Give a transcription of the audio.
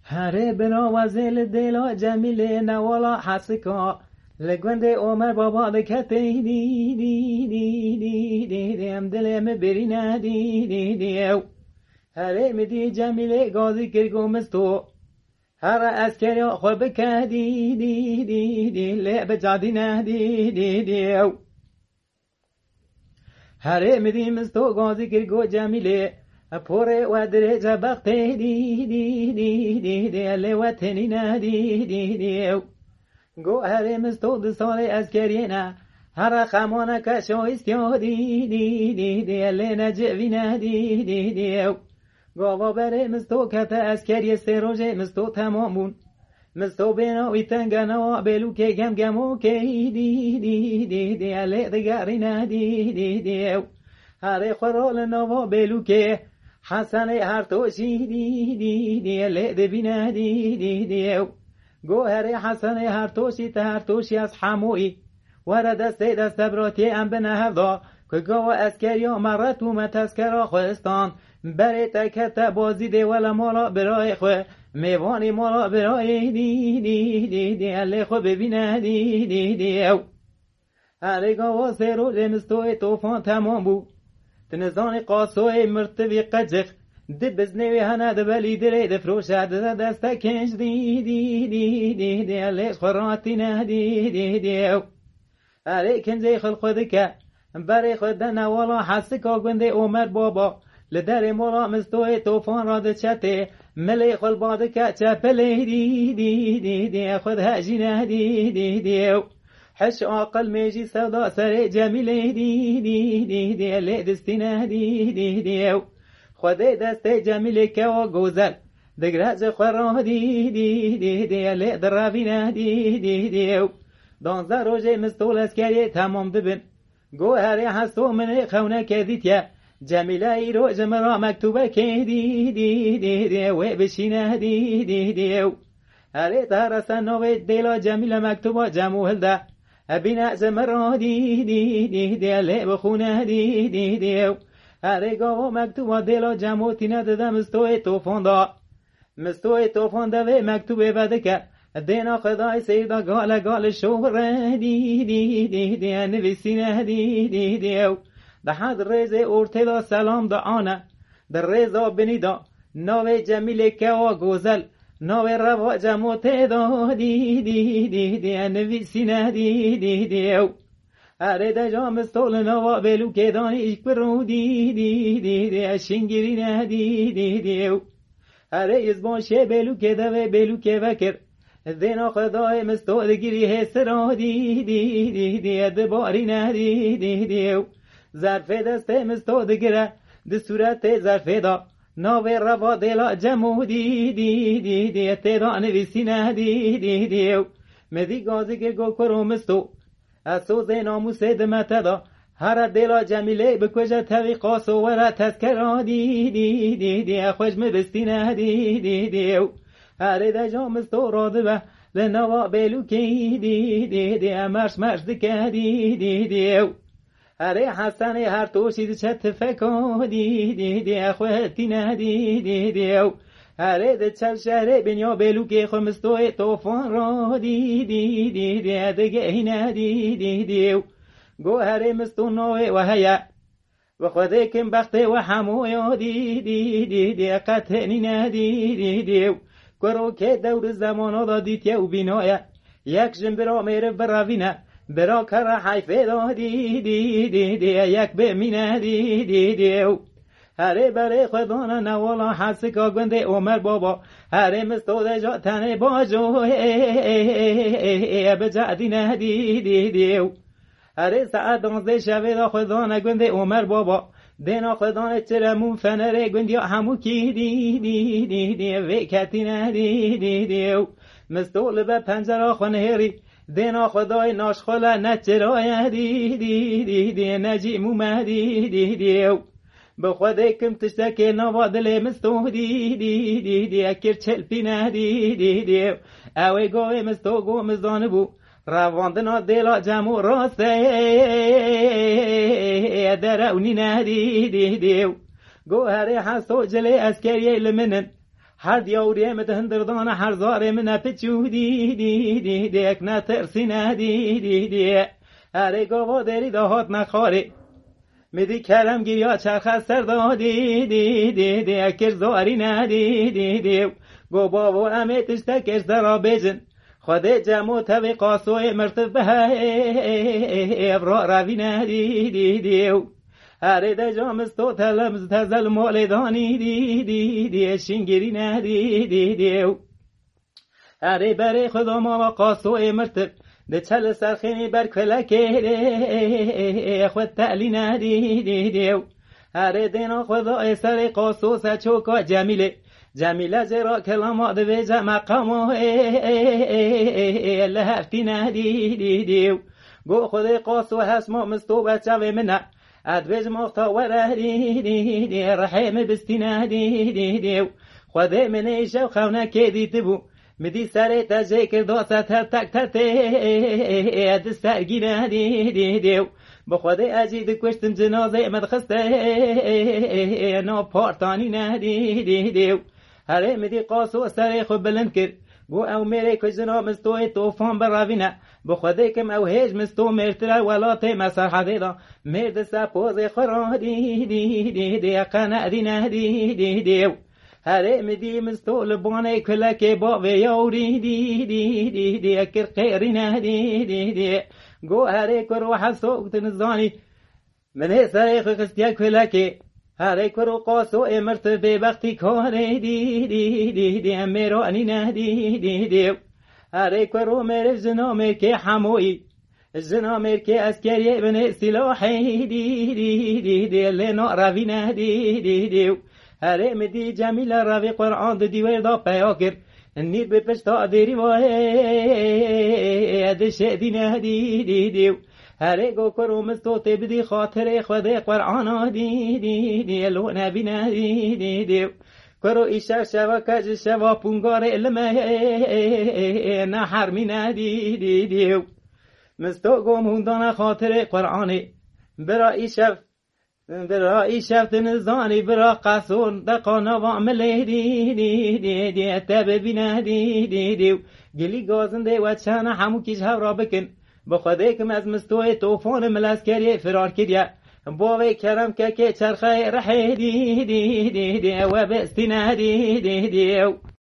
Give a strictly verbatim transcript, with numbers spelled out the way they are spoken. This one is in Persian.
هره بنا وزل دلا جمیل نوالا حسکا لگوند عمر بابا دکته دی دی دی دی دی دی ام دلم برینه دی دی دیو هره مدی جمیل گازی کرگو مستو هر اسکری خو بکه دی دی دی دی لعب جادی نه دی دی دیو هره مدی مستو گازی کرگو جمیل پوره و درجه بخته دی دی دی دی دی لوتنی نه دی دی دیو گو هر مستود سال از کرینا هر خمانه کشایستیا دی دی دی دی لنا جوینا دی دی دیو گو بر مستو کت از کری سروجه مستو تمامون مستو بنا ویتنگنا بلو که گم گمو که دی دی دی دی ل دگرینا دی دی دیو هر خورال نوا بلو که حسن هر توشی دی دی دی ل دبینا دی دی دیو گوهر حسن هر توشی تهر توشی از حموی ورد سید از تبراتی ام بنهفدا که گوه اسکریا مرت و متسکرا خوستان بره تکت بازی دی ولا مالا برای خو میوانی مالا برای دی دی دی دی علی خو ببینه دی دی دیو هر گوه سیرو جمستوی توفان تمام بو تنزان قاسوی مرتبی قجخ دی بزنوی هنه دی بلی دلی دی فروشه دی دسته کنج دی دی دی دی دی علیش خوراتی نه دی دی دیو علی کنجی خل خود که بری خود نوالا حسکا گنده عمر بابا لدر مولا مستوی توفان را دی چته ملی خل باده که چپلی دی دی دی دی خود هجی نه دی دی دیو حش عقل میجی سودا سر جمیلی دی دی دی دی علی دستی نه دی دی دیو خودی دست جمیل که و گوزل دگرج خورا دی دی دی دی علی دروینه دی دی دیو دانزه روژه مستول اسکری تمام دبن گوهری هستو من خونه که دیتیا جمیله ای رو جمرا مکتوبه که دی دی دی دی و بشینه دی دی دیو هری ترسن نوی دیلا جمیله مکتوبه جموهل ده ابینه جمرا دی دی دی دی علی بخونه دی دی دیو هر گاوا مکتوب دلا جمعوتی نداده مستوی توفان دا مستوی توفان دا و مکتوب بده که دینا خدای سیدا گال گال شوره دی دی دی دی نویسینه دی دی دیو ده حد ریز ارتدا سلام دا آنه در ریزا بنیدا ناوی جمیل که و گوزل ناوی روا جمعوت دا دی دی دی دی نویسینه دی دی دیو هر دجا مستول نوا بلو که دانی ایک برو دی دی دی دی اشنگیری نه دی دی دیو هر ازبانشه بلو که دوه بلو که وکر دینا خدای مستول گیری حسرا دی دی دی دی دباری نه دی دی دیو ظرف دست مستول دگره دی صورت ظرف دا ناوی روا دلا جمو دی دی دی دی تیدا نویسی نه دی دی دیو مدی گازی که گو کرو مستو اسوز ناموس دمتدا هر دلا جمیله بکوجه توی قاس و ورا تذکرا دی دی دی دی خوش مبستینه دی دی دیو هر دجا مستو راده به لنوا بلو که دی دی دی مرش مرش دکه دی دی دیو هر حسن هر توشید چت فکا دی دی دی خوهتینه دی دی دیو هر ده چل شهر بنیا بلو که خمستوی توفان را دی دی دی دی دگه اینه دی دی دیو گو هر مستو نوی و هیا و خوده کم بخته و حمویا دی دی دی دی قطعنی نه دی دی دیو کرو که دور زمانا دا دیتیا و بینایا یک جنبرا میره براوینه برا کر حیفه دا دی دی دی دی یک بمینه دی دی دیو هره بره خدانا نوالا حسکا گنده عمر بابا هره مستوده جا تنه باجو بجعدی نه دی دی دیو هره ساعت دانزده شوه دا خدانا گنده عمر بابا دینا خدانا چرمون فنره گندیا همو کی دی دی دی دی ویکتی نه دی دی دیو مستول به پنجره خونهری دینا خدای ناشخاله نچرای دی دی دی دی نجی مومدی دی دیو به خودی کم تشتکی نوا دل مستو دی دی دی دی اکر چل پینه دی دی دی اوی گوی مستو گو مزانه بو رواندنا دلا جمو راسته درونی نه دی دی دیو گو هر حسو جلی اسکریه لمنن هر دیوری متهندردان هر زار من پچو دی دی دی دی اکنا ترسی ندی دی دی اره گاوا داری دهات نخاره میدی کرم گریا چرخ سر دی دی دی دی اکر زاری ندی دی دی گو بابا امیتش تکش درا بجن خود جمع تبی قاسوی مرتبه ابرا روی ندی دی دیو اره ده جامستو تلمز تزل مالدانی دی دی دی شنگری ندی دی دیو اره بره خدا ما و قاسوی مرتب ده چل سرخینی بر کلکه خود تعلی ندی دی دیو اره دینا خدا سر قاسو سچوکا جمیله جمیله زیرا کلامات به جمع قمو لحفتی ندی دی دیو گو خود قاسو هست ما مستو بچه و منه ادویج مختا وره دی دی دی رحیم بستی ندی دی دیو خود من ایشو خونه که دیت بو مدی سر تجه کرده ست هر تک تک اد سرگی ندی دی دیو بخود اجید کشتم جنازه مدخسته نا پارتانی ندی دی دیو هره مدی قاسو سر خود بلند کرد گو او میره کجنا مستوی توفان براوینه بخوده کم او هیج مستو مرتره ولات مسر حدیدا مرد سپوز خورا دی دی دی دی قنع دی نه دی دی دیو هره مدی مستو لبانه کلک با ویوری دی دی دی دی اکر قیری نه دی دی دی گو هره کرو حسوک تنزانی من سر خستیا کلکی هره کرو قاسو امرت به وقتی کاره دی دی دی دی امیرانی نه دی دی دیو هره کرو مر جنامر که حموی جنامر که اسکری ابن سلاحی دی دی دی دی لنا روی نه دی دی دیو هره مدی جمیل روی قرآن دی وردا پیاکر نیر به پشتا دیری وای ادش دی نه دی دی دیو هره گو کرو مستو تبدی خاطر خود قرآن دی دی دی لو نبی نه دی دی دیو کرو ایشا شوا کج شوا پونگار علمه نه حرمی نه دی دی دیو مستو گو موندان خاطر قرآن برا ایشف برا ایشف تنزانی برا قصون دقانا وعمله دی دی دی دی تب بینه دی دی دیو گلی گازنده و چانه همو کش هورا بکن بخوده کم از مستوی توفان ملسکری فرار کردیا باوی کرم که که چرخه رحی دی دی دی دی و بستی نه دی دی دیو